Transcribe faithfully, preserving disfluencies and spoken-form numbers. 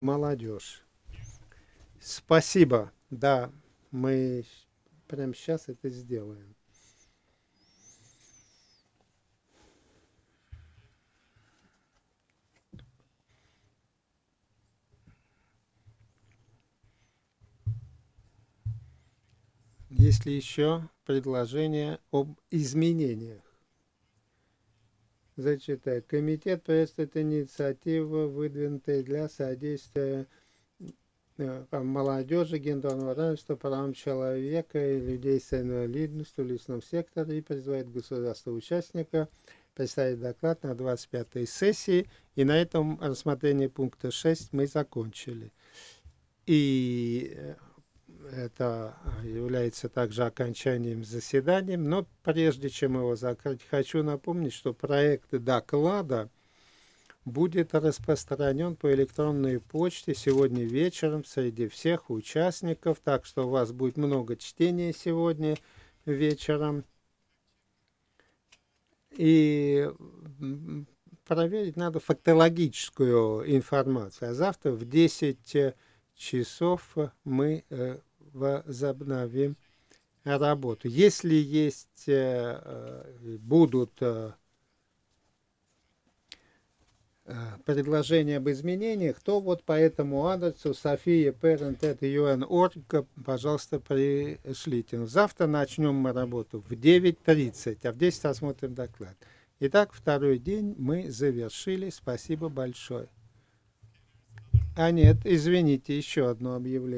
Молодежь. Спасибо. Да, мы прямо сейчас это сделаем. Есть ли еще предложения об изменениях? Зачитаю. Комитет приветствует инициативу, выдвинутые для содействия э, молодежи, гендерного равенства, правам человека и людей с инвалидностью в лесном секторе и призывает государства-участника представить доклад на двадцать пятой сессии. И на этом рассмотрение пункта шесть мы закончили. И э, это является также окончанием заседания. Но прежде чем его закрыть, хочу напомнить, что проект доклада будет распространен по электронной почте сегодня вечером среди всех участников. Так что у вас будет много чтения сегодня вечером. И проверить надо фактологическую информацию. А завтра в десять часов мы возобновим работу. Если есть, будут предложения об изменениях, то вот по этому адресу софия парент эт ю эн точка орг, пожалуйста, пришлите. Завтра начнем мы работу в девять тридцать, а в десять рассмотрим доклад. Итак, второй день мы завершили. Спасибо большое. А нет, извините, еще одно объявление.